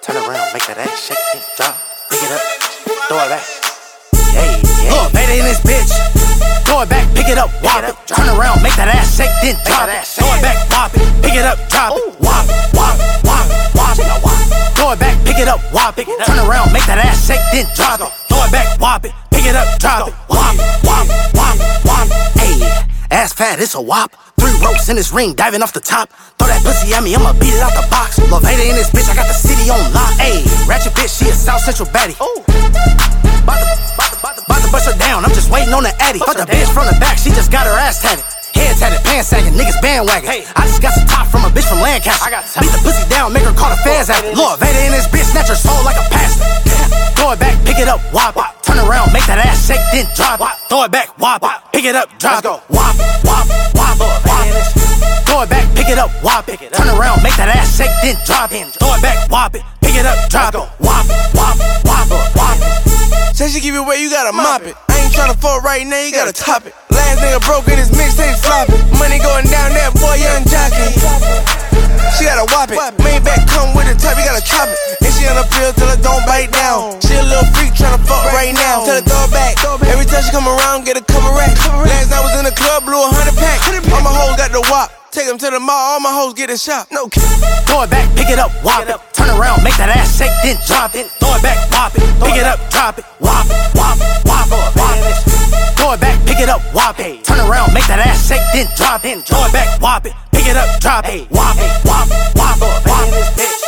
turn around, make that ass shake it, drop, pick it up, throw it back. Look, baby in this bitch. Throw it back, pick it up, whop it. Turn around, make that ass shake, then drop it. Throw it back, whop it, pick it up, drop it. Whop, whop, whop, whop it. Throw it back, pick it up, whop it. Turn around, make that ass shake, then drop it. Throw it back, whop it, pick it up, drop it. Whop, whop, whop, whop. Ayy, ass fat, it's a whop. 3 ropes in this ring, diving off the top. Throw that pussy at me, I'ma beat it out the box. Love hater in this bitch, I got the city on lock. Ayy, ratchet bitch, she a South Central baddie. About to bust her down, I'm just waiting on the addy. Fuck the bitch from the back, she just got her ass tatted. Head tatted, pants sagging, niggas bandwagon. I just got some top from a bitch from Lancaster. Beat the pussy down, make her call the feds at it. Lord Vader in this bitch, snatch her soul like a pastor. Throw it back, pick it up, whop it. Turn around, make that ass shake, then drop it. Throw it back, whop it. Pick it up, drop it. Whop, whop, whop, whop. Throw it back, pick it up, whop it. Turn around, make that ass shake, then drop it. Throw it back, whop it. Pick it up, drop it. Whop, whop, whop, whop. Say she give it away, you gotta mop it. I ain't tryna fuck right now, you gotta top it. Last nigga broke in his mixtape flopping. Money going down, that boy young jockey. She gotta whop it. Maybach come with the top, you gotta chop it. And she on the pill till it don't bite down. She a little freak tryna fuck right now. Tell her throw it back. Every time she come around, get a cover rack. Last night was in the club, blew 100 pack. All my hoes got the whop. Take them to the mall, all my hoes get a shot. No kidding. Throw it back, pick it up, whop it. Turn around, make that ass shake, then drop it. Throw it back, whop it. Pick it up, drop it. Whop, whop, whop, whop. Throw it back, pick it up, whop it. Turn around, make that ass shake, then drop it. Throw it back, whop it. Pick it up, drop it. Whop, whop, whop, whop.